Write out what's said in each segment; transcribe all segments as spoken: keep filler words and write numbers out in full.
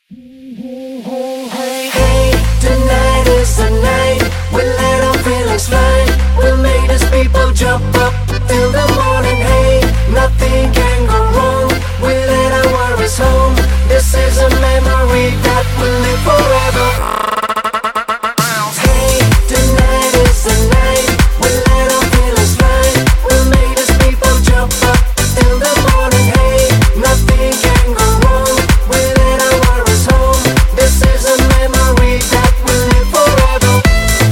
Hey, tonight is the night. We let our feelings fly. We made us people jump up till the morning. Hey, nothing can go wrong. We let our worries home. This is a memory that will live forever. Hey, tonight is the night. We let our feelings fly. We made us people jump up till the morning. Hey, nothing can go wrong. We let our worries home. This is a memory that will live forever.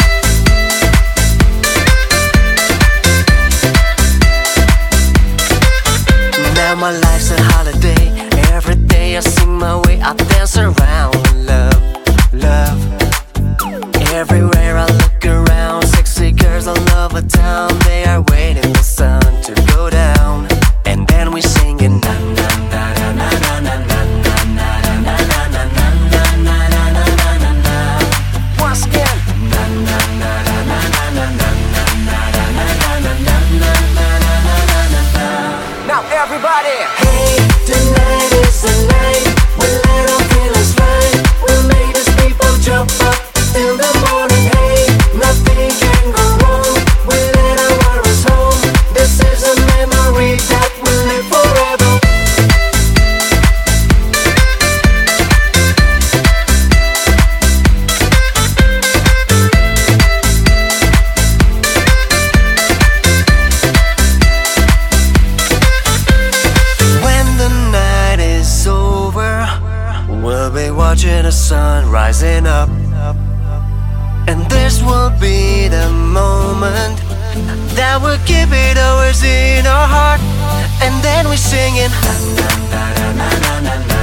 Now my life's a holiday. Every day I sing my way, I dance around with love, love. Everywhere I look around, sexy girls all over town. They are waiting the sun to go down, and then we singing na na na na na na na na na na na na na na na na. Once again, na na na na na na na na na na na na na. Now everybody, hey, tonight is the night. We let our feelings fly. We made us people jump up till the morning. Hey, nothing can go wrong. We let our worries home. This is a memory that will live forever. When the night is over, we'll be watching the sun rising up. And this will be the moment that will keep it always in our heart. And then we singing na na na na na na na.